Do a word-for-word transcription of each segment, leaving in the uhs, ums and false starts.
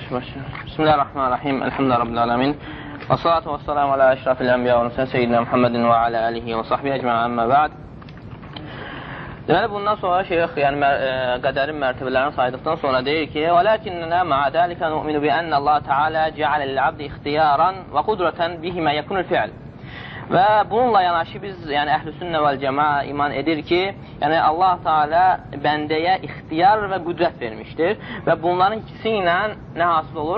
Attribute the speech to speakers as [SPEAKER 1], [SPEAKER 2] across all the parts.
[SPEAKER 1] Bismillahirrahmanirrahim. Elhamdülillahi rabbil alamin. Və salatu və salamu alə əşrafil ənbiya və nüsən seyyidina Muhammedin və alə alihi və sahbihi əcmə'ə əmmə bə'd. Deməli, bundan sonra şeyx, yəni mər qədərin mərtəbələrini saydıqdan sonra deyir ki, وَلَكِنَّنَا مَعَ ذَلِكَ نُؤْمِنُ بِأَنَّ اللّٰهَ تَعَالَى جَعَلَ لِلْعَبْدِ اِخْتِيَارًا وَقُدْرَةً بِهِمَا يَكُنُ الْفِعْلِ. Və bununla yanaşı biz, yəni əhl-i-sünnə vəl-cəmaa iman edir ki, yəni Allah Teala bəndəyə ixtiyar və qüdrət vermişdir və bunların ikisi ilə nə hasıl olur?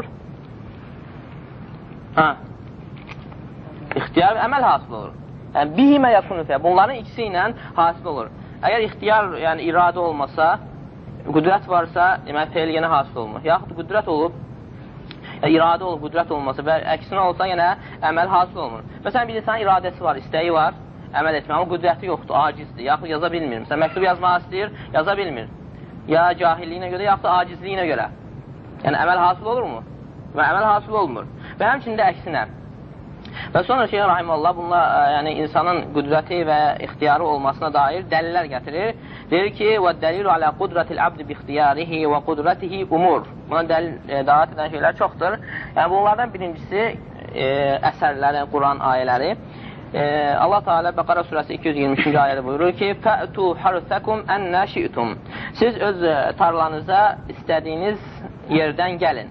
[SPEAKER 1] Hə, ixtiyar və əməl hasıl olur. Yəni, bihimə yakunu fə, bunların ikisi ilə hasıl olur. Əgər ixtiyar, yəni iradə olmasa, qüdrət varsa, demək, feil yenə hasıl olmur. Yaxud qüdrət olub, yəni, iradə olub, qüdrət olmasa və əksinə olsa, yenə əməl hasıl olmur. Məsələn, bir insanın iradəsi var, istəyi var, əməl etmək, amma qüdrəti yoxdur, acizdir, yaxud yaza bilmir. Məsələn, məktub yazmaq istəyir, yaza bilmir. Ya cahilliyinə görə, yaxud da acizliyinə görə. Yəni, əməl hasıl olurmu? Və əməl hasıl olmur. Və həmçində əksinə. Və sonra Şeyh Rahimullah bununla yəni, insanın qüdrəti və ixtiyarı olmasına dair dəlillər gətirir. Deyir ki, وَالدَّلِيلُ عَلَى قُدْرَةِ الْعَبْدِ بِاِخْتِيَارِهِ وَقُدْرَتِهِ umur. Buna dəlil, e, davet edən şeylər çoxdur. Yəni, bunlardan birincisi e, əsərləri, Quran ayələri. E, Allah Teala Bəqara surəsi iki yüz iyirmi üçüncü ayədə buyurur ki, فَأْتُوا حَرْثَكُمْ أَنَّا شِئْتُمْ. Siz öz tarlanıza istədiyiniz yerdən gəlin.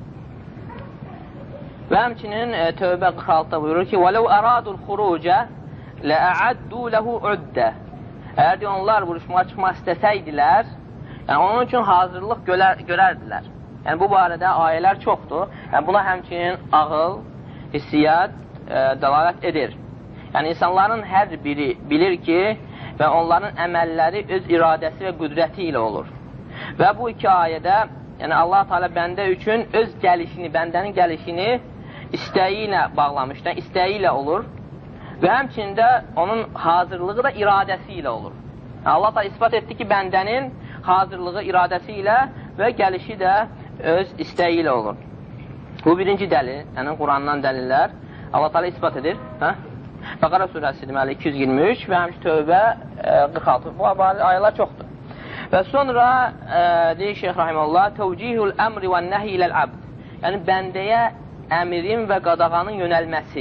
[SPEAKER 1] Və həmçinin e, Tövbə qırx altıda buyurur ki, وَلَوْ أَرَادُوا الْخُرُوجَ لَأَعَدُّوا لَهُ عُدَّ. Əgər deyir, onlar vuruşmağa çıxmaq istəsəydilər, yəni onun üçün hazırlıq görər, görərdilər. Yəni bu barədə ayələr çoxdur. Yəni buna həmçinin ağıl, hissiyyat e, dəlalət edir. Yəni insanların hər biri bilir ki, və onların əməlləri öz iradəsi və qüdrəti ilə olur. Və bu iki ayədə yəni Allah Teala bəndə üçün öz gəlişini, bəndənin gəlişini istəyi ilə bağlamışdır, istəyi ilə olur və həmçində onun hazırlığı da iradəsi ilə olur. Yəni, Allah Teala ispat etdi ki, bəndənin hazırlığı iradəsi ilə və gəlişi də öz istəyi ilə olur. Bu birinci dəlil, yəni Qurandan dəlillər Allah Teala ispat edir. Hə? Bəqara surəsi deməli iki yüz iyirmi üç və həmçə Tövbə qırx altı. Bu ayələr çoxdur. Və sonra e, deyir Şeyh Rahimullah, təvcihul əmri və nəhi iləl-əbd. Yəni bəndəyə əmirin və qadağanın yönəlməsi.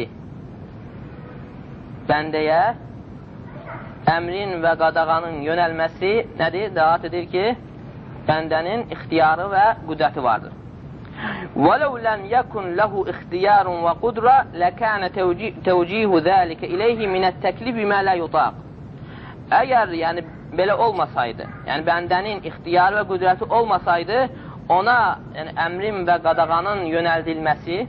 [SPEAKER 1] Bəndəyə əmrin və qadağanın yönəlməsi nədir? Dəvat edir ki, bəndənin ixtiyarı və qüdrəti vardır. وَلَوْ لَمْ يَكُنْ لَهُ اِخْتِيَارٌ وَقُدْرَ لَكَانَ تَوْجِيهُ ذَٰلِكَ إِلَيْهِ مِنَ التَّكْلِبِ مَا لَا يُطَاقِ. Əgər yəni belə olmasaydı, yəni bəndənin ixtiyarı və qüdrəti olmasaydı, ona yəni, əmrin və qadağanın yönəldilməsi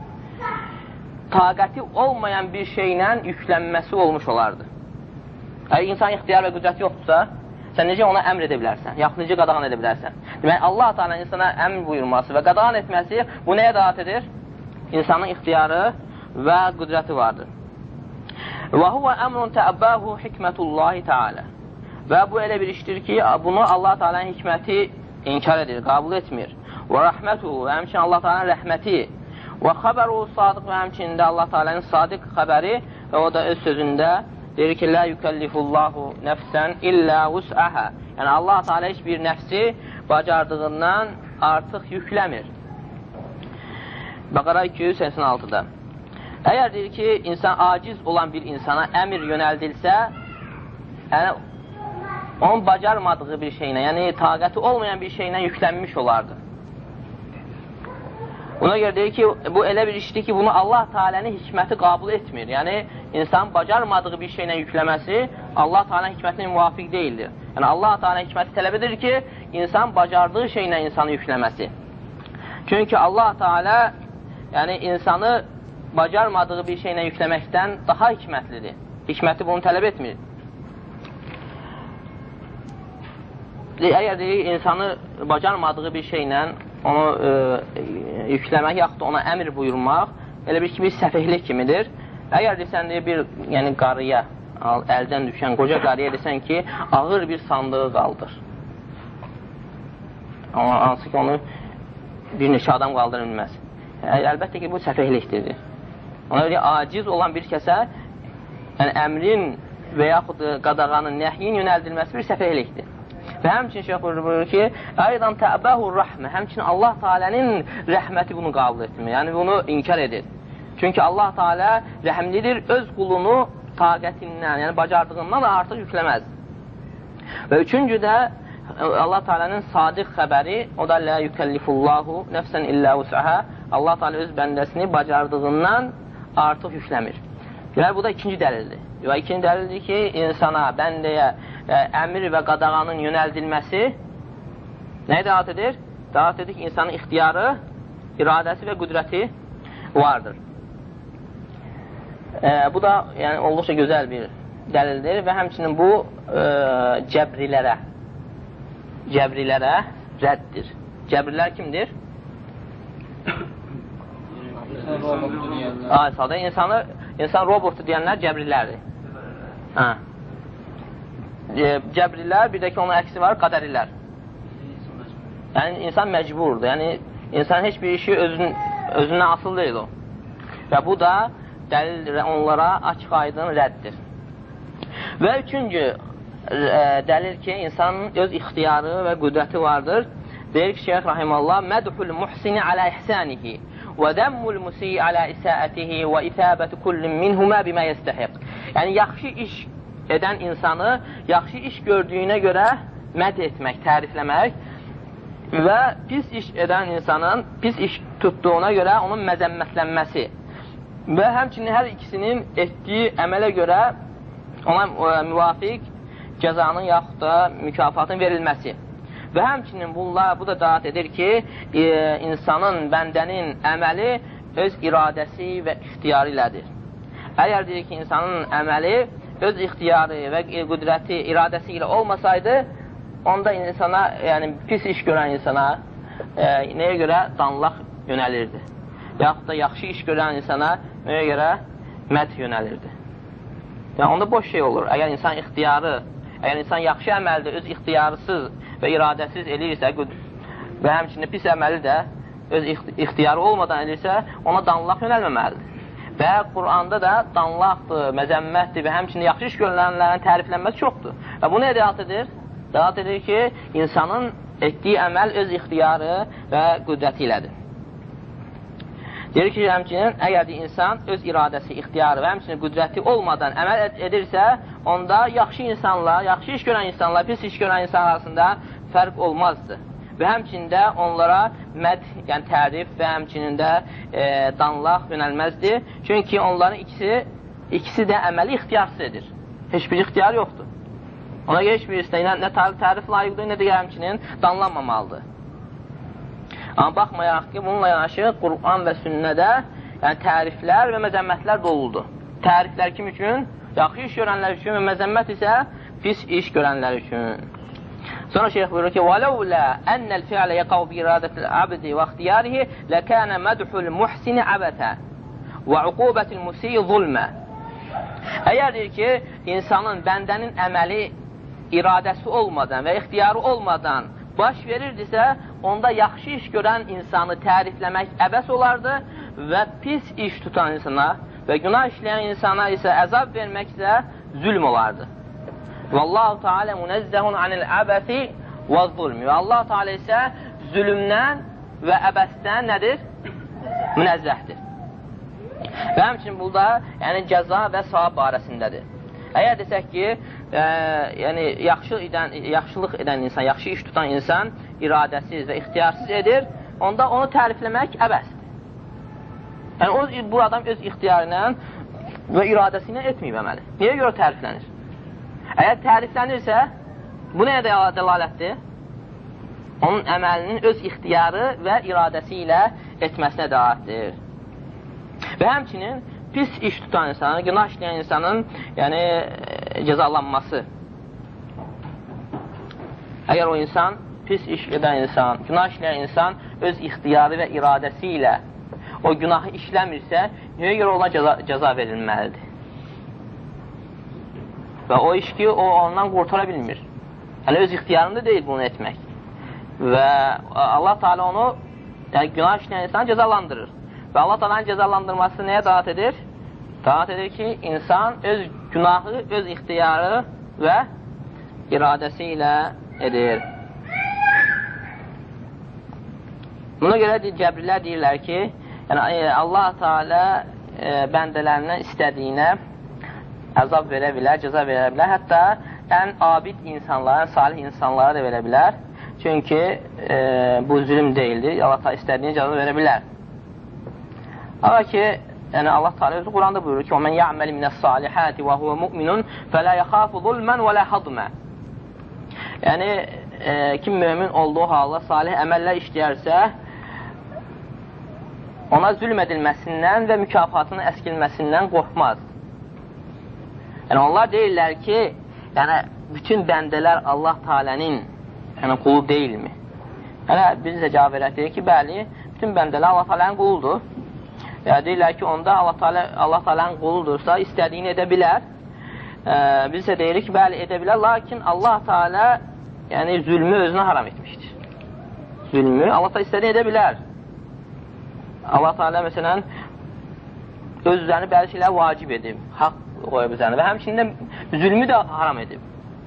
[SPEAKER 1] taqəti olmayan bir şeylə yüklənməsi olmuş olardı. Əgər insan ixtiyar və qüdrəti yoxdursa, sən necə ona əmr edə bilərsən, yaxud necə qadağan edə bilərsən? Demək, Allah Teala insana əmr buyurması və qadağan etməsi bu nəyə davet edir? İnsanın ixtiyarı və qüdrəti vardır. Və huvə əmrun təəbbəhu hikmətullahi Teala. Və bu elə bir işdir ki, bunu Allah Teala'nın hikməti inkar edir, qəbul etmir. Və rəhmətuhu, və həmçinin Allah Teala'nın rəhməti. Və xəbəruhu sadiq, və həmçinin Allah Teala'nın sadiq xəbəri və o da öz sözündə deyir ki, لا يكلف الله نفسا إلا وسعها. Yəni Allah Teala heç bir nəfsi bacardığından artıq yükləmir. Bəqara iki yüz səksən altıda. Əgər deyir ki, insan aciz olan bir insana əmr yönəldilsə, yəni onun bacarmadığı bir şeylə, yəni taqəti olmayan bir şeylə yüklənmiş olardı. Buna görə deyir ki, bu elə bir işdir ki, bunu Allah Teala'nın hikməti qəbul etmir. Yəni, insan bacarmadığı bir şeylə yükləməsi Allah Teala'nın hikmətinə müvafiq deyildir. Yəni, Allah Teala'nın hikməti tələb edir ki, insan bacardığı şeylə insanı yükləməsi. Çünki Allah Teala yəni, insanı bacarmadığı bir şeylə yükləməkdən daha hikmətlidir. Hikməti bunu tələb etmir. Əgər deyir, insanı bacarmadığı bir şeylə onu e, yükləmək, yaxud da ona əmr buyurmaq elə bir ki, bir səfihlik kimidir. Əgər desən, deyir, bir yəni, qarıya, əldən düşən qoca qarıya desən ki, ağır bir sandığı qaldır. Amma hansı ki, onu bir neçə adam qaldıra bilməz. Əlbəttə ki, bu səfihlikdir. Ona görə aciz olan bir kəsə yəni, əmrin və yaxud qadağanın, nəhyin yönəldilməsi bir səfihlikdir. Və həmçinin şeyh buyurur ki, aydan təbəhu rəhmə, həmçinin Allah Teala'nın rəhməti bunu qəbul etmir, yəni bunu inkar edir. Çünki Allah Teala rəhmlidir, öz qulunu taqətindən, yəni bacardığından da artıq yükləməz. Və üçüncü də Allah Teala'nın sadiq xəbəri, o da la yukellifullahu nəfsən illə vus'aha, Allah Teala öz bəndəsini bacardığından artıq yükləmir. Yəni, bu da ikinci dəlildir. Və ikinci dəlildir ki, insana, bəndəyə ə, əmir və qadağanın yönəldilməsi nəyə dəlat edir? Dəlat edir ki, insanın ixtiyarı, iradəsi və qüdrəti vardır. Ə, bu da yəni, olduqca gözəl bir dəlildir və həmçinin bu ə, cəbrilərə cəbrilərə rəddir. Cəbrilər kimdir? Aysada insanı, insan robotdur deyənlər cəbrillərdir. Hə. Cəbrilər, bir də ki, onun əksi var, qədərilər. Yəni, insan məcburdur. Yəni, insan heç bir işi özün, özündən asıl deyil o. Və bu da dəlil onlara açıq aydın rəddir. Və üçüncü ə, dəlil ki, insanın öz ixtiyarı və qüdrəti vardır. Deyir ki, Şeyx Rahimallah, mədhul muhsini alə ihsanihi və dəmmul musiyi alə isəətihi və isəbəti kullin minhumə bimə yəstəhiq. Yəni, yaxşı iş edən insanı yaxşı iş gördüyünə görə məd etmək, tərifləmək və pis iş edən insanın pis iş tutduğuna görə onun məzəmmətlənməsi və həmçinin hər ikisinin etdiyi əmələ görə ona müvafiq cəzanın yaxud da mükafatın verilməsi. Və həmçinin bunlar, bu da daat edir ki, e, insanın, bəndənin əməli öz iradəsi və ixtiyarı ilədir. Əgər deyir ki, insanın əməli öz ixtiyarı və qüdrəti, iradəsi ilə olmasaydı, onda insana, yəni pis iş görən insana e, nəyə görə danlaq yönəlirdi. Yaxud da yaxşı iş görən insana nəyə görə məd yönəlirdi. Yəni, onda boş şey olur. Əgər insan ixtiyarı, əgər insan yaxşı əməldə öz ixtiyarısız və iradəsiz eləyirsə və həmçinin pis əməli də öz ixtiyarı olmadan eləyirsə, ona danlaq yönəlməməlidir. Və Quranda da danlaqdır, məzəmmətdir və həmçinin yaxşı iş görülənlərin təriflənməsi çoxdur. Və bu nə dəlat edir? Dəlat edir ki, insanın etdiyi əməl öz ixtiyarı və qüdrəti ilədir. Deyir ki, həmçinin, əgər insan öz iradəsi, ixtiyarı və həmçinin qüdrəti olmadan əməl ed edirsə, onda yaxşı insanlar, yaxşı iş görən insanlar, pis iş görən insanlar arasında fərq olmazdır. Və həmçində onlara məd, yəni tərif və həmçinin də e, danlaq yönəlməzdir. Çünki onların ikisi, ikisi də əməli ixtiyarsız edir. Heç bir ixtiyar yoxdur. Ona görə heç bir istəyinə nə tərif layiqdir, nə də həmçinin danlanmamalıdır. Amma baxmayaraq ki, bununla yanaşı Qur'an və sünnədə yəni, təriflər və məzəmmətlər doludur. Təriflər kim üçün? Yaxşı iş görənlər üçün və məzəmmət isə pis iş görənlər üçün. Sonra şeyh buyurur ki, وَلَوْلَا أَنَّ الْفِعْلَ يَقَوْ بِإِرَادَةِ الْعَبْدِ وَاخْتِيَارِهِ لَكَانَ مَدْحُ الْمُحْسِنِ عَبَثًا وَعُقُوبَةِ الْمُسِيِّ ظُلْمًا. Əgər deyir ki, insanın, bəndənin əməli iradəsi olmadan və ixtiyarı olmadan baş verirdisə, onda yaxşı iş görən insanı tərifləmək əbəs olardı və pis iş tutan insana və günah işləyən insana isə əzab vermək isə zülm olardı. Vallahu Teala münezzəhun anil əbəsi və zulmi. Və Allah Teala isə zülümdən və əbəsdən nədir? Münezzəhdir. Və həmçinin burada yəni, cəza və savab barəsindədir. Əgər desək ki, e, yəni, yaxşı edən, yaxşılıq edən insan, yaxşı iş tutan insan iradəsiz və ixtiyarsız edir, onda onu tərifləmək əbəsdir. Yəni, o, bu adam öz ixtiyarıyla və iradəsi ilə etməyib əməli. Niyə görə təriflənir? Əgər təriflənirsə, bu nəyə dəlalətdir? Onun əməlinin öz ixtiyarı və iradəsi ilə etməsinə dəlalətdir. Və həmçinin pis iş tutan insanın, günah işləyən insanın yəni, cəzalanması. Əgər o insan, pis iş edən insan, günah işləyən insan öz ixtiyarı və iradəsi ilə o günahı işləmirsə, niyə görə ona cəza, cəza verilməlidir? Və o iş ki, o ondan qurtara bilmir. Yəni, öz ixtiyarında deyil bunu etmək. Və Allah Teala onu, yəni günah işləyən insanı cəzalandırır. Və Allah Teala'nın cəzalandırması nəyə dalat edir? Dalat edir ki, insan öz günahı, öz ixtiyarı və iradəsi ilə edir. Buna görə cəbrilər deyirlər ki, yəni, Allah Teala e, bəndələrindən istədiyinə əzab verə bilər, cəza verə bilər. Hətta ən abid insanlara, salih insanlara da verə bilər. Çünki e, bu zülm deyildir. Allah Teala istədiyinə cəza verə bilər. Amma ki, yəni Allah Teala özü Quranda buyurur ki: "Mən ya'mal mine's-salihati və huve mu'minun fela yaxafu zulman və la hadma." Yəni e, kim mömin olduğu halda salih əməllər işləyərsə, ona zülm edilməsindən və mükafatının əskilməsindən qorxmaz. Yəni, onlar deyirlər ki, yəni, bütün bəndələr Allah Teala'nın yəni, qulu deyilmi? Yəni, biz də cavab verək ki, bəli, bütün bəndələr Allah Teala'nın quludur. Yəni, deyirlər ki, onda Allah Teala, Allah Teala'nın quludursa, istədiyini edə bilər. E, biz də deyirik ki, bəli, edə bilər, lakin Allah Teala yəni, zülmü özünə haram etmişdir. Zülmü Allah Teala istədiyini edə bilər. Allah Teala məsələn öz üzərini bəzi şeylər vacib edib, haqq qoyub üzərini və həmçində zülmü də haram edib.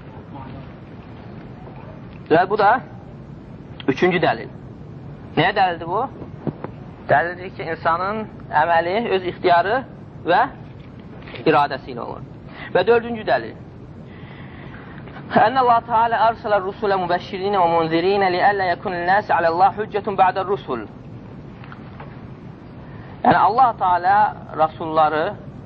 [SPEAKER 1] Və bu da üçüncü dəlil. Nəyə dəlildir bu? Dəlildir ki, insanın əməli, öz ixtiyarı və iradəsi ilə olur. Və dördüncü dəlil. Ənə Allah Teala ərsələ rusulə mübəşşirinə və munzirinə liəllə yəkunun nəsi aləllah hüccətun bə'də rusul. Yəni, Allah Teala Rasulları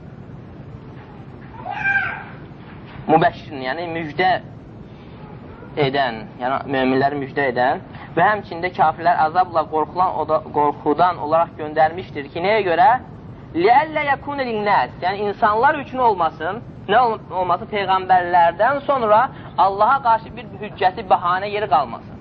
[SPEAKER 1] mübəşşirin, yəni müjdə edən, yəni möminləri müjdə edən və həmçində kafirlər əzabla qorxulan, qorxudan olaraq göndərmişdir ki, nəyə görə? Liəllə yəkun linnəs, yəni insanlar üçün olmasın, nə olmasın? Peyğəmbərlərdən sonra Allaha qarşı bir hüccəti, bəhanə yeri qalmasın.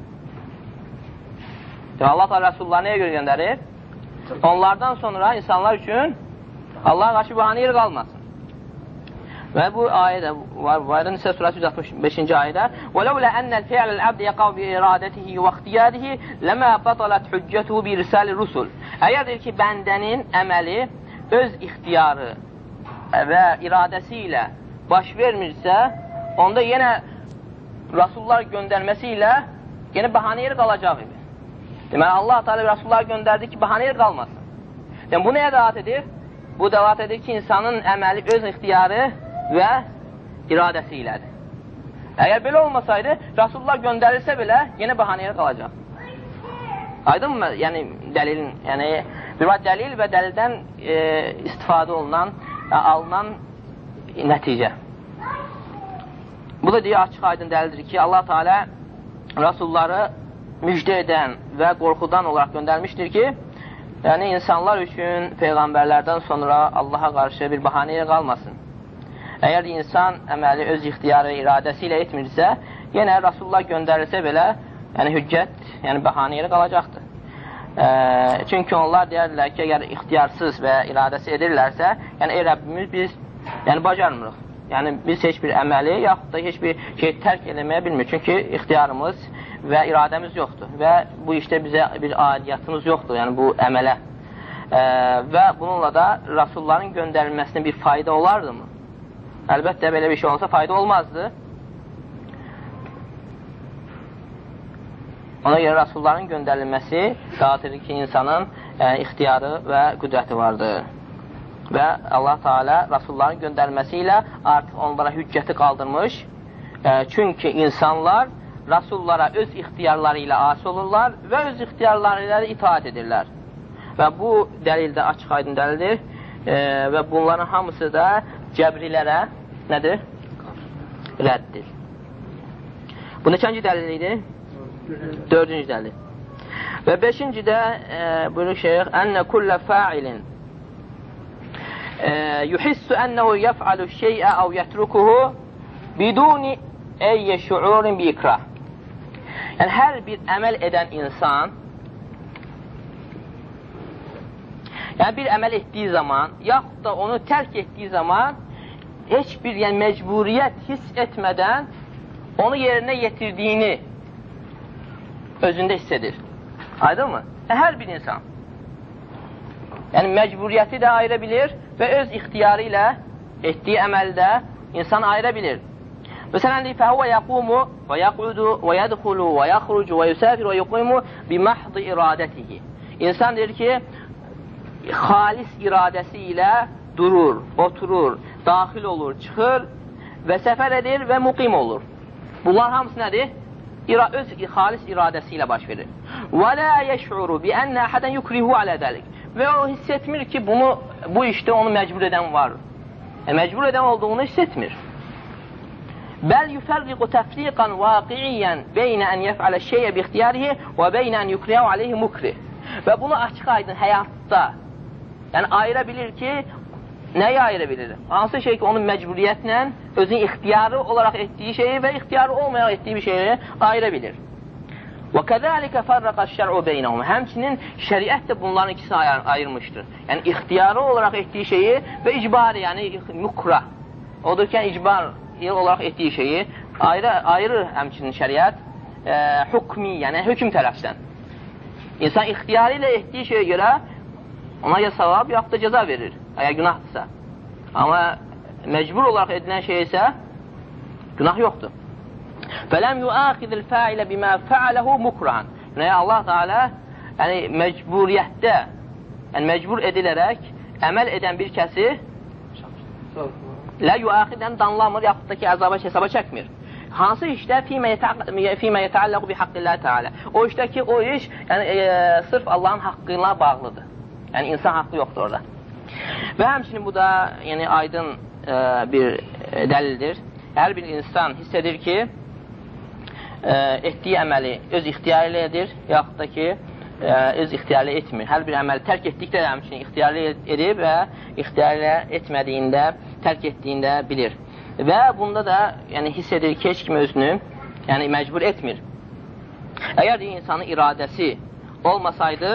[SPEAKER 1] Yəni, Allah Teala Rasulları nəyə görə göndərir? Onlardan sonra insanlar üçün Allah'a qarşı bahane yeri qalmasın. Və bu ayədə var, bu ayədə Nisə surəsi yüz altmış beşinci ayədə وَلَوْلَا أَنَّ الْفِعْلَ الْعَبْدِ يَقَوْ بِإِرَادَتِهِ وَاخْتِيَارِهِ لَمَا بَطَلَتْ حُجَّتُهُ بِرِسَالِ الرُّسُلِ. Əgərdir ki, bəndənin əməli öz ixtiyarı və iradəsi ilə baş vermirsə, onda yenə Rasullar göndərməsi ilə yenə bahane yeri qalacaq idi. Deməli, Allah Teala Rasullar göndərdi ki, bahane yeri qalmasın. Yəni, bu nəyə dəlat edir? Bu dəlat edir ki, insanın əməli öz ixtiyarı və iradəsi ilədir. Əgər belə olmasaydı, Rasullar göndərilsə belə, yenə bahane yeri qalacaq. Aydın mı? Yəni, dəlilin, yəni, bir dəlil və dəlildən e, istifadə olunan, e, alınan nəticə. Bu da deyir, açıq aydın dəlildir ki, Allah Teala Rasulları müjdə edən və qorxudan olaraq göndərmişdir ki, yəni insanlar üçün Peyğəmbərlərdən sonra Allaha qarşı bir bahane yeri qalmasın. Əgər insan əməli öz ixtiyarı, iradəsi ilə etmirsə, yenə Rasulullah göndərilsə belə, yəni hüccət, yəni bahane yeri qalacaqdır. E, çünki onlar deyərlər ki, əgər ixtiyarsız və iradəsi edirlərsə, yəni ey Rəbbimiz biz yəni, bacarmırıq. Yəni biz heç bir əməli, yaxud da heç bir şey tərk eləməyə bilmirik. Çünki ixtiyarımız və iradəmiz yoxdur və bu işdə bizə bir aidiyyatımız yoxdur, yəni bu əmələ. E, və bununla da Rasulların göndərilməsinə bir fayda olardı mı? Əlbəttə, belə bir şey olsa fayda olmazdı. Ona görə Rasulların göndərilməsi dağıtır ki, insanın e, ixtiyarı və qüdrəti vardır. Və Allah Teala Rasulların göndərilməsi ilə artıq onlara hüccəti qaldırmış. E, çünki insanlar Rasullara öz ixtiyarları ilə asi olurlar və öz ixtiyarları ilə itaat edirlər. Və bu dəlil də açıq aydın dəlildir. E, və bunların hamısı da cəbrilərə nədir? Rəddir. Bu neçənci dəlil idi? Dördüncü dəlil. Və beşinci də e, buyurur şeyh, ənnə kullə fa'ilin e, yuhissu ənəhu yəf'alu şey'ə əv yətrukuhu biduni əyyə şuurin bi ikrah. Yəni, hər bir əməl edən insan, yəni bir əməl etdiyi zaman, yaxud da onu tərk etdiyi zaman, heç bir yəni, məcburiyyət hiss etmədən onu yerinə yetirdiyini özündə hiss edir. Aydın mı? Yəni, hər bir insan. Yəni, məcburiyyəti də ayıra bilir və öz ixtiyarı ilə etdiyi əməldə insan ayıra bilir. Məsələn, fəhvə yəqumu və yəqudu və yədxulu və yaxrucu və yusafir və yuqimu bimahdi iradətihi. İnsan deyir ki, xalis iradəsi ilə durur, oturur, daxil olur, çıxır və səfər edir və muqim olur. Bunlar hamısı nədir? İra öz xalis iradəsi ilə baş verir. Və la yəş'uru bi ənə əhədən yukrihu alə dəlik. Və o hiss etmir ki, bunu, bu işdə onu məcbur edən var. Yəni, məcbur edən olduğunu hiss etmir. Bəl yufərriqu təfriqan vaqiyyən beynə ən yəf'alə şeyə bi ixtiyarihi və beynə ən yukriyav aleyhi mukrih. Və bunu açıq aydın həyatda, yəni ayıra bilir ki, nəyi ayıra bilir? Hansı şey ki, onun məcburiyyətlə özün ixtiyarı olaraq etdiyi şeyi və ixtiyarı olmayaraq etdiyi bir şeyi ayıra bilir. Və kəzəlikə fərrəqə şər'u beynəhum. Həmçinin şəriət də bunların ikisini ayır, ayırmışdır. Yəni, ixtiyarı olaraq etdiyi şeyi və icbari, yəni mukrah. Odur ki, yəni, icbar olaraq etdiyi şeyi ayrı, ayırır həmçinin şəriət e, hukmi, yəni hökm tərəfdən. İnsan ixtiyarı ilə etdiyi şeyə görə ona ya savab, yaxud da cəza verir, əgər günahdırsa. Amma məcbur olaraq edilən şey isə günah yoxdur. فَلَمْ يُؤَخِذِ الْفَاعِلَ بِمَا فَعَلَهُ مُكْرَهًا. Yəni, Allah Teala yəni, məcburiyyətdə, yəni məcbur edilərək əməl edən bir kəsi lə yuaxidən danlamır, yaxud da ki, əzaba, hesaba çəkmir. Hansı işdə fīmə yətəalləqu bi haqqillah Teala. O işdə ki, o iş yəni, e, sırf Allahın haqqıyla bağlıdır. Yəni, insan haqqı yoxdur orada. Və həmçinin bu da yəni, aydın e, bir e, dəlildir. Hər bir insan hiss edir ki, e, etdiyi əməli öz ixtiyarı ilə edir, yaxud da ki, e, öz ixtiyarı ilə etmir. Hər bir əməli tərk etdikdə də həmçinin ixtiyarı edib və ixtiyarı ilə etmədiyində, tərk etdiyində bilir. Və bunda da yəni, hiss edir ki, heç kimi özünü yəni, məcbur etmir. Əgər insanın iradəsi olmasaydı,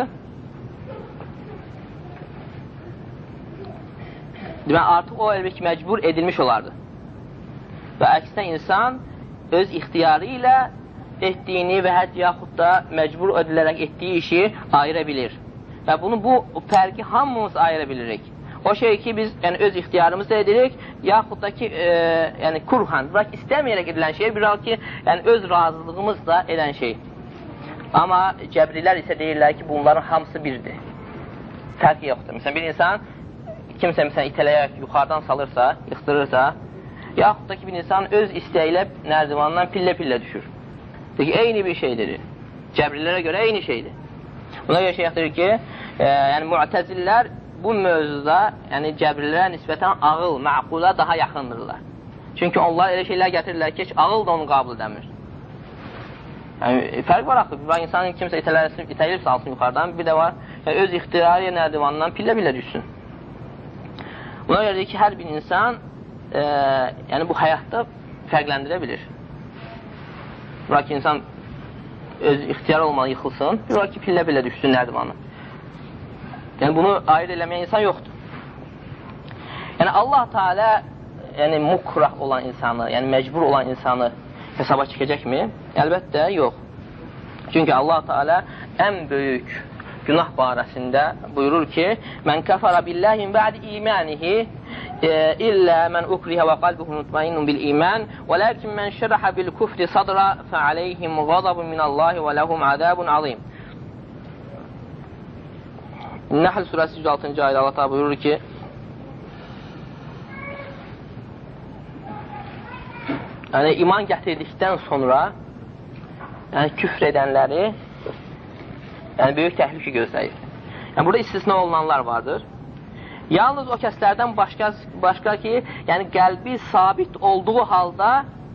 [SPEAKER 1] demək, artıq o elbək məcbur edilmiş olardı. Və əksinə insan öz ixtiyarı ilə etdiyini və hətta yaxud da məcbur edilərək etdiyi işi ayıra bilir. Və bunu bu fərqi hamımız ayıra bilirik. O şey ki, biz yəni, öz ixtiyarımızla edirik, yaxud da ki, e, yəni, kurhan, bırak istəməyərək edilən şey, bir ki, yəni, öz razılığımızla edən şey. Amma cəbrilər isə deyirlər ki, bunların hamısı birdir. Fərqi yoxdur. Məsələn, bir insan kimsə məsələn, itələyərək yuxarıdan salırsa, yıxdırırsa, yaxud da ki, bir insan öz istəyilə nərdivandan pillə-pillə düşür. Deyir ki, eyni bir şeydir. Cəbrilərə görə eyni şeydir. Buna görə şeyh deyir ki, e, yəni, mu'təzillər bu mövzuda yəni, cəbrilərə nisbətən ağıl, məqula daha yaxındırlar. Çünki onlar elə şeylər gətirirlər ki, ağıl da onu qabıl edəmir. Yəni, fərq var axı. Bir insanın kimsə itələyib salsın yuxarıdan, bir də var, yəni, öz ixtiyari nərdivandan pillə-pillə düşsün. Buna görə ki, hər bir insan e, yəni bu həyatda fərqləndirə bilir. Bırak ki, insan öz ixtiyar olmalı yıxılsın, bırak ki, pillə-pillə düşsün nərdivanı. Yəni, bunu ayırt eləməyən insan yoxdur. Yəni, Allah Teala yəni, mukrah olan insanı, yəni məcbur olan insanı hesaba çəkəcəkmi? Əlbəttə, yox. Çünki Allah Teala ən böyük günah barəsində buyurur ki, mən kəfərə billahin bə'di imanihi illə mən ukrihə və qalbuhu mutmainnun bil iman və ləkin mən şərəhə bil kufri sadra fəaleyhim qadabun minallahi və ləhum azabun azim. Nəhl surəsi yüz altıncı ayda Allah Teala buyurur ki, yəni iman gətirdikdən sonra yəni küfr edənləri yəni böyük təhlükə gözləyir. Yəni burada istisna olunanlar vardır. Yalnız o kəslərdən başqa, başqa ki, yəni qəlbi sabit olduğu halda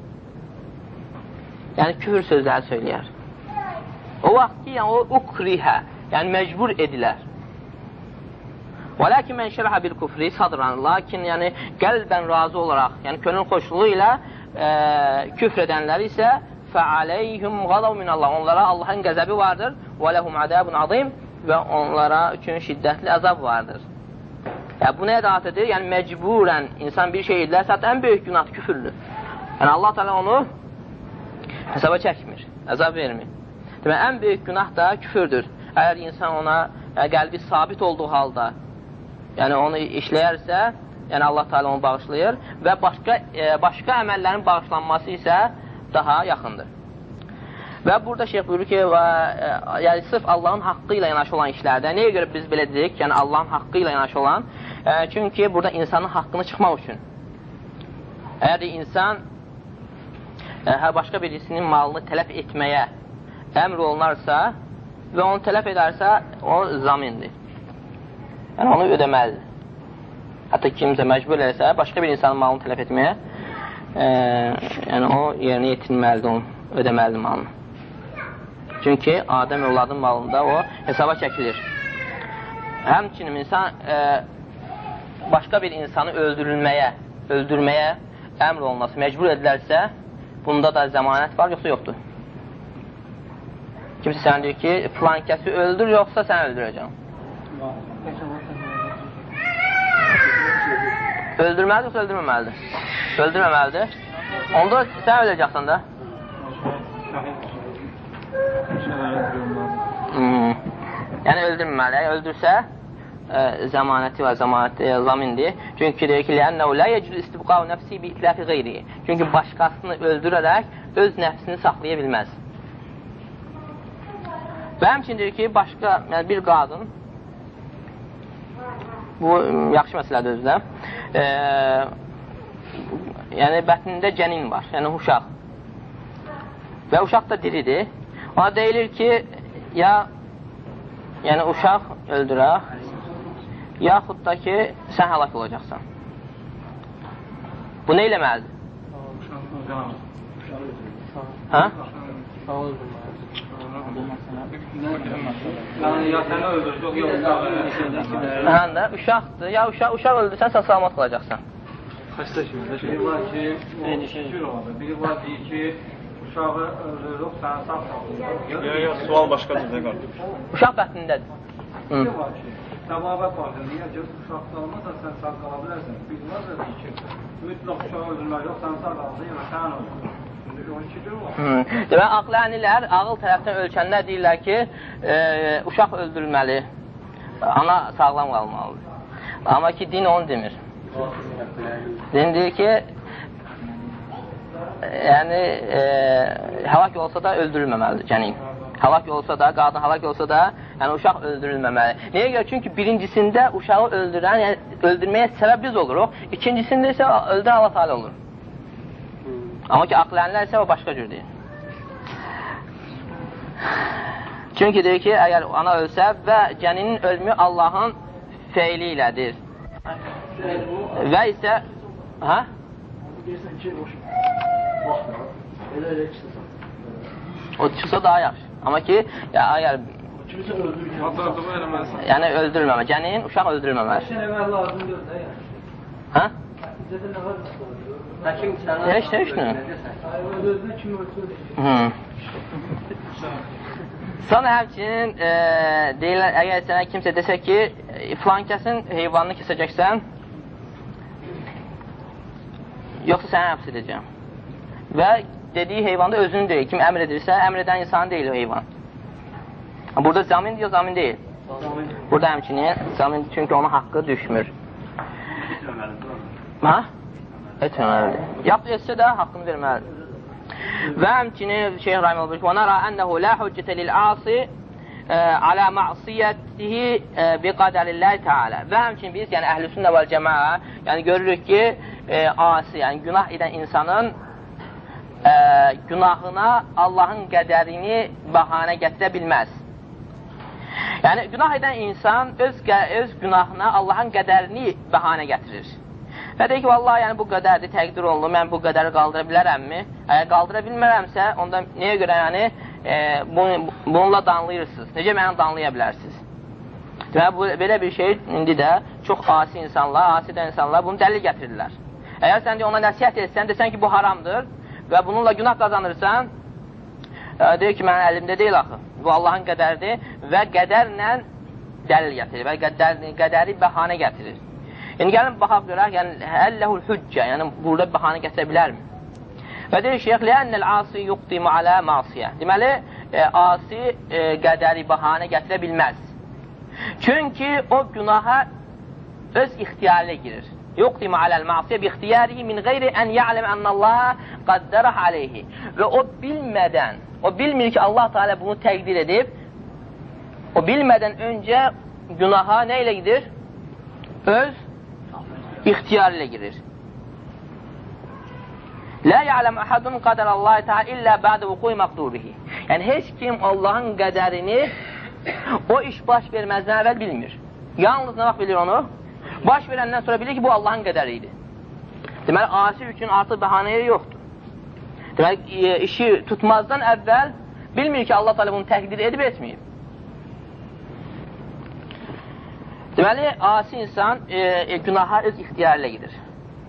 [SPEAKER 1] yəni küfür sözləri söyləyər. O vaxt ki, yəni o ukrihə, yəni məcbur edilər. Və lakin mən şərəhə bil kufri sadran, lakin yəni qəlbən razı olaraq, yəni könül xoşluğu ilə e, küfr edənləri isə fəaleyhum qadav minallah, onlara Allahın qəzəbi vardır və ləhum adabun azim və onlara üçün şiddətli əzab vardır. Yəni, bu nəyə daat edir? Yəni, məcburən insan bir şey edilərsə, ən böyük günah küfürdür. Yəni, Allah Teala onu hesaba çəkmir, əzab vermir. Demək, ən böyük günah da küfürdür. Əgər insan ona yəni, qəlbi sabit olduğu halda yəni onu işləyərsə yəni Allah Teala onu bağışlayır və başqa, e, başqa əməllərin bağışlanması isə daha yaxındır. Və burada şeyh buyurur ki, və, e, yəni sırf Allahın haqqı ilə yanaşı olan işlərdə, nəyə görə biz belə dedik, yəni Allahın haqqı ilə yanaşı olan, e, çünki burada insanın haqqını çıxmaq üçün. Əgər insan e, başqa birisinin malını tələf etməyə əmr olunarsa və onu tələf edərsə, o zamindir. Yəni onu ödəməlidir. Hətta kimsə məcbur eləsə, başqa bir insanın malını tələf etməyə, e, yəni o yerinə yetirməlidir, onu ödəməlidir malını. Çünki Adəm övladın malında o hesaba çəkilir. Həmçinin insan e, başqa bir insanı öldürülməyə, öldürməyə əmr olunması məcbur edilərsə, bunda da zəmanət var, yoxsa yoxdur. Kimsə sən deyir ki, filan kəsi öldür, yoxsa sən öldürəcəm. Öldürməlidir, yoxsa öldürməməlidir? Öldürməməlidir. Onda sən öləcəksən də. Hmm. Yəni öldürməməli. Yəni öldürsə e, zəmanəti və zəmanəti zamindir. Çünki deyir ki, لَأَنَّهُ لَا يَجُزُ إِسْتِبْقَاءُ نَفْسِهِ بِإِتْلَافِ غَيْرِهِ. Çünki başqasını öldürərək öz nəfsini saxlaya bilməz. Və həmçin deyir ki, başqa yəni bir qadın, bu yaxşı məsələdir özdə, e, yəni bətnində cənin var, yəni uşaq. Və uşaq da diridir. Ona deyilir ki, ya yəni uşaq öldürək, yaxud da ki, sən həlak olacaqsan. Bu nə eləməlidir? Hə?
[SPEAKER 2] Ya səni öldürsün, yox,
[SPEAKER 1] hə də, uşaqdır, ya uşaq, uşaq öldürsən, sən salamat qalacaqsan.
[SPEAKER 2] Xəstə kimi, biri var ki, şükür olandır, biri var deyir ki, uşağı öldürürük, səni sağ qalacaq. Ya, ya, sual başqadır da qardır.
[SPEAKER 1] Uşaq bətnindədir.
[SPEAKER 2] Biri var ki, təbabət vardır, niyə ki, uşaq qalmazsa sən sağ qala bilərsən. Biri var da deyir ki, mütləq uşağı öldürmək yox, sən sağ qalacaq, yəni sən öldürürsən.
[SPEAKER 1] Demək, aqlənilər ağıl tərəfdən ölçənlər deyirlər ki, e, uşaq öldürülməli, ana sağlam qalmalıdır. Amma ki, din onu demir. Din deyir ki, yəni e, həlak olsa da öldürülməməlidir cənin. Həlak olsa da, qadın həlak olsa da, yəni uşaq öldürülməməli. Niyə görə? Çünki birincisində uşağı öldürən, yəni öldürməyə səbəb biz oluruq, ikincisində isə öldürən Allah Teala olur. Amma ki, aqlənlər isə o başqa cür deyir. Çünki deyir ki, əgər ana ölsə və cəninin ölümü Allahın feili ilədir. Və isə hə? O çıxsa daha yaxşı. Amma ki, ya, əgər yəni öldürülməmə. Cənin uşaq öldürülməməli. Hə? Heç, heç nə? Sonra həmçinin e, deyirlər, əgər sənə kimsə desə ki, filan kəsin heyvanını kesəcəksən, yoxsa səni həbs edəcəm. Və dediyi heyvanda özünü deyil, kim əmr edirsə, əmr edən insan deyil o heyvan. Burada zamin deyil, zamin deyil. Burada həmçinin zamin, çünki onun haqqı düşmür. Hə? Etməməlidir. Yaxud etsə də haqqını verməlidir. Və həmçinin Şeyh Rahimə buyurur ki, وَنَرَى أَنَّهُ لَا حُجَّةَ لِلْعَاصِ عَلَى مَعْصِيَتِهِ بِقَدَرِ اللّٰهِ Teala. Və həmçinin biz, yəni əhl-i sünnə vəl cəmaə, yəni görürük ki, e, asi, yəni günah edən insanın e, günahına Allahın qədərini bəhanə gətirə bilməz. Yəni günah edən insan öz, öz günahına Allahın qədərini bəhanə gətirir. Və deyir ki, vallahi yəni, bu qədərdir, təqdir olunur, mən bu qədəri qaldıra bilərəmmi? Əgər qaldıra bilmərəmsə, onda nəyə görə yəni, e, bunu, bununla danlayırsınız? Necə mənə danlaya bilərsiniz? Demək, bu, belə bir şey indi də çox asi insanlar, asi də insanlar bunu dəlil gətirirlər. Əgər sən də ona nəsiyyət etsən, desən ki, bu haramdır və bununla günah qazanırsan, e, deyir ki, mənim əlimdə deyil axı. Bu Allahın qədəridir və qədərlə dəlil gətirir və qədər, qədəri bəhanə gətirir. Yəni, gəlin, baxaq görək, yəni, həlləhul hüccə, yəni, burada bəhanə gətirə bilərmi? Və deyir şeyh, lənnəl asi yuqdimu alə masiyə. Deməli, e, asi e, qədəri bəhanə gətirə bilməz. Çünki o günaha öz ixtiyarıyla girir. yuqdimu aləl ma'siyə bi ixtiyarihi min qeyri ən ya'ləm ənəllaha qaddərah aleyhi. Və o bilmədən, o bilmir ki, Allah Teala bunu təqdir edib, o bilmədən öncə günaha nə ilə gidir? Öz ixtiyar ilə girir. La ya'lem ahadun qaderallahi ta'ala illa ba'de vuku'i maqdurihi. Yəni, heç kim Allahın qədərini o iş baş verməzdən əvvəl bilmir. Yalnız nə vaxt bilir onu? Baş verəndən sonra bilir ki, bu Allahın qədəri idi. Deməli, asi üçün artıq bəhanəyə yoxdur. Deməli, işi tutmazdan əvvəl bilmir ki, Allah Teala bunu təqdir edib etməyib. Deməli, asi insan e, e, günaha öz ixtiyarı ilə gedir.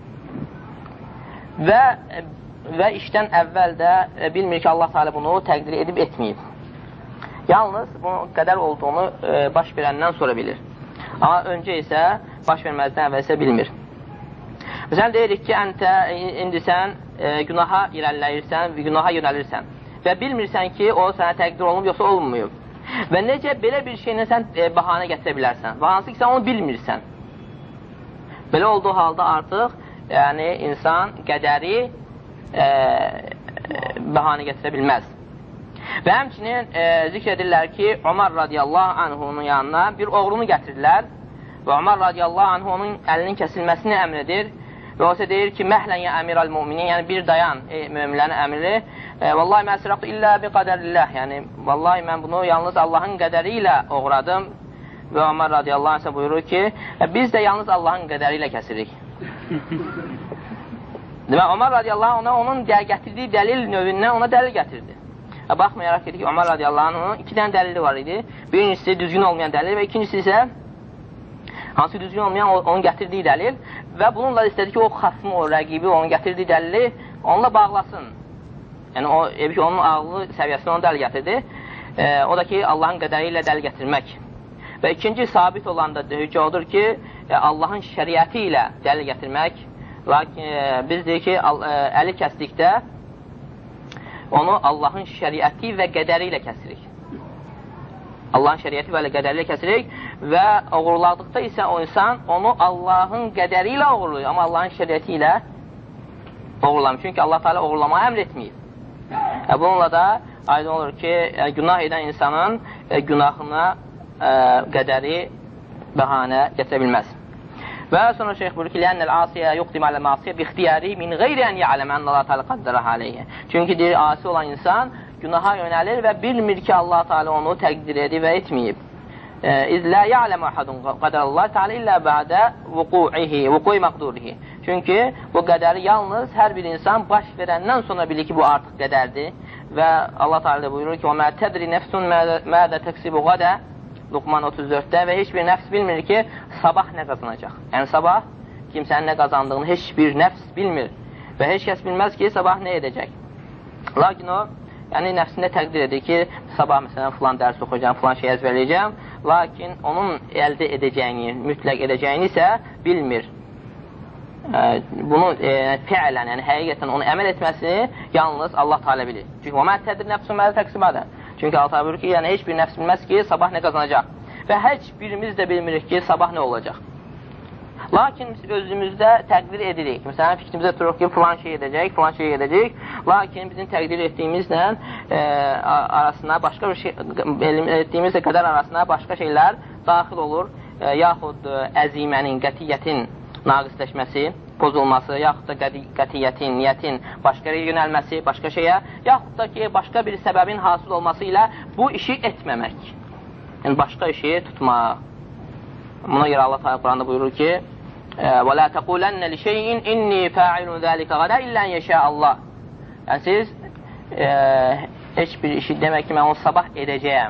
[SPEAKER 1] Və, və işdən əvvəl də e, bilmir ki, Allah Teala bunu təqdir edib etməyib. Yalnız bunun qədər olduğunu e, baş verəndən sonra bilir. Amma öncə isə baş verməzdən əvvəl isə bilmir. Məsələn, deyirik ki, əntə, indi sən e, günaha irəliləyirsən, günaha yönəlirsən və bilmirsən ki, o sənə təqdir olunub, yoxsa olunmuyub. Və necə belə bir şeylə sən e, bəhanə gətirə bilərsən? Və hansı ki, sən onu bilmirsən. Belə olduğu halda artıq yəni, insan qədəri e, bəhanə gətirə bilməz. Və həmçinin e, zikr edirlər ki, Ömər radiyallahu anhunun yanına bir oğrunu gətirirlər və Ömər radiyallahu anhu onun əlinin kəsilməsini əmr edir və o isə deyir ki, məhlən ya əmiral müminin, yəni bir dayan e, müminlərin əmri e, vallahi mən sıraqdı illə bi qədərilləh, yəni vallahi mən bunu yalnız Allahın qədəri ilə oğradım və Ömər radiyallahu anh buyurur ki, e, biz də yalnız Allahın qədəri ilə kəsirik. Demək, Ömər radiyallahu anh onun gətirdiyi dəlil növündən ona dəlil gətirdi. Baxmayaraq ki, Ömər radiyallahu anh iki dənə dəlili var idi. Birincisi düzgün olmayan dəlil və ikincisi isə hansı düzgün olmayan onun gətirdiyi dəlil və bununla istədi ki, o xasmı, o rəqibi, onun gətirdiyi dəlili onunla bağlasın. Yəni, o, ki, onun ağlı səviyyəsində onu dəl gətirdi. E, o da ki, Allahın qədəri ilə dəl gətirmək. Və ikinci sabit olan da hüccə odur ki, Allahın şəriəti ilə dəl gətirmək. Lakin e, biz deyik ki, e, əli kəsdikdə onu Allahın şəriəti və qədəri ilə kəsirik. Allahın şəriəti və qədəri ilə kəsirik və oğurladıqda isə o insan onu Allahın qədəri ilə oğurluyur, amma Allahın şəriəti ilə oğurlamır. Çünki Allah Teala oğurlamağı əmr etməyib. E, bununla da aydın olur ki, e, günah edən insanın e, günahına e, qədəri bəhanə gətirə bilməz. Və sonra şeyx buyurur ki, لأن العاصية يقدم على المعصية باختياره من غير أن يعلم أن الله تعالى قدرها عليه. Çünki deyir, asi olan insan günaha yönəlir və bilmir ki, Allah Teala onu təqdir edib və etməyib. İz la ya'lemu ahadun qadarallahu Teala illa ba'da vuku'ihi, vuku'i maqdurihi. Çünki bu qədəri yalnız hər bir insan baş verəndən sonra bilir ki, bu artıq qədərdir. Və Allah Teala da buyurur ki, وَمَا تَدْرِ نَفْسٌ مَاذَا تَكْسِبُ غَدَى Luqman otuz dörddə və heç bir nəfs bilmir ki, sabah nə qazanacaq. Yəni, sabah kimsənin nə qazandığını heç bir nəfs bilmir və heç kəs bilməz ki, sabah nə edəcək. Lakin o, yəni nəfsində təqdir edir ki, sabah məsələn filan dərs oxuyacağım, filan şey əzbərləyəcəm, lakin onun əldə edəcəyini, mütləq edəcəyini isə bilmir. E, bunu e, fiilən, yəni həqiqətən onu əməl etməsini yalnız Allah Teala bilir. Çünki o mən tədir nəfsun mədə təqsimədə. Çünki Allah buyurur ki, yəni heç bir nəfs bilməz ki, sabah nə qazanacaq. Və heç birimiz də bilmirik ki, sabah nə olacaq. Lakin biz özümüzdə təqdir edirik. Məsələn, fikrimizdə duruq ki, filan şey edəcək, filan şey edəcək. Lakin bizim təqdir etdiyimizlə e, arasına başqa bir şey, etdiyimizlə qədər arasına başqa şeylər daxil olur. E, yaxud əzimənin, qətiyyətin naqisləşməsi, pozulması, yaxud da qətiyyətin, niyyətin başqa yere yönəlməsi, başqa şeyə, yaxud da ki, başqa bir səbəbin hasıl olması ilə bu işi etməmək. Yəni, başqa işi tutmaq. Buna görə Allah Teala Quranda buyurur ki, وَلَا تَقُولَنَّ لِشَيْءٍ إِنِّي فَاعِلٌ ذَٰلِكَ غَدًا إِلَّا أَن يَشَاءَ اللَّهُ. Yəni, siz e, heç bir işi demək ki, mən onu sabah edəcəyəm.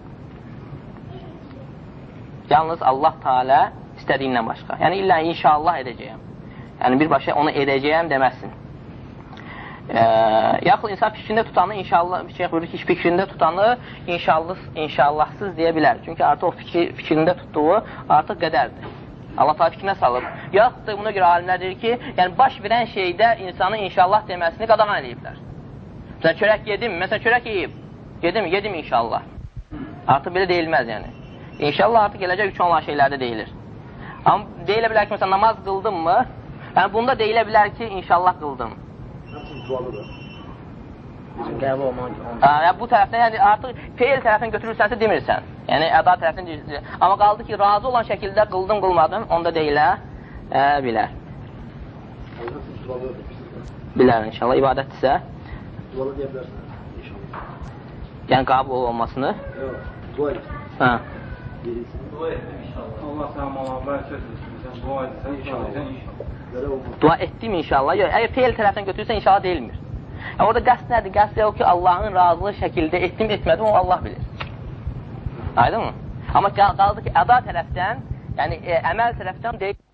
[SPEAKER 1] Yalnız Allah Teala istədiyindən başqa. Yəni, illa inşallah edəcəyəm. Yəni, birbaşa onu edəcəyəm deməsin. E, yaxud insan fikrində tutanı, inşallah, şeyh buyurur ki, fikrində tutanı inşallah, inşallahsız deyə bilər. Çünki artıq o fikri, fikrində tutduğu artıq qədərdir. Allah Teala fikrinə salıb. Yaxud da buna görə alimlər deyir ki, yəni baş verən şeydə insanın inşallah deməsini qadağan ediblər. Məsələn, çörək yedim, məsələn, çörək yeyib. Yedim, yedim inşallah. Artıq belə deyilməz yəni. İnşallah artıq gələcək üçün olan şeylərdə deyilir. Amma deyilə bilər ki, məsələn, namaz qıldım mı? Yəni, bunda deyilə bilər ki, inşallah qıldım.
[SPEAKER 3] Həmçin dualıdır.
[SPEAKER 1] Qəbul olmaq. Yəni, bu tərəfdən, yəni artıq feil tərəfini götürürsənsə demirsən. Yəni, əda tərəfini deyirsən. Amma qaldı ki, razı olan şəkildə qıldım, qılmadım, onda deyilə ə, bilər.
[SPEAKER 3] Həmçin dualıdır.
[SPEAKER 1] Bilər inşallah, ibadətdirsə.
[SPEAKER 3] Dualı deyə bilərsən, inşallah.
[SPEAKER 1] Yəni, qəbul olmasını.
[SPEAKER 3] Yox, dua et.
[SPEAKER 1] Hə.
[SPEAKER 2] Dua etdim inşallah. Allah sənə malablar çözülsün. Sən dua etsən inşallah.
[SPEAKER 1] Dua etdim inşallah. Yox, əgər feil tərəfdən götürürsən inşallah deyilmir. Yəni, orada qəsd nədir? Qəsd yox ki, Allahın razılığı şəkildə etdim, etmədim, o Allah bilir. Aydın mı? Amma qaldı ki, əda tərəfdən, yəni ə, əməl tərəfdən deyil.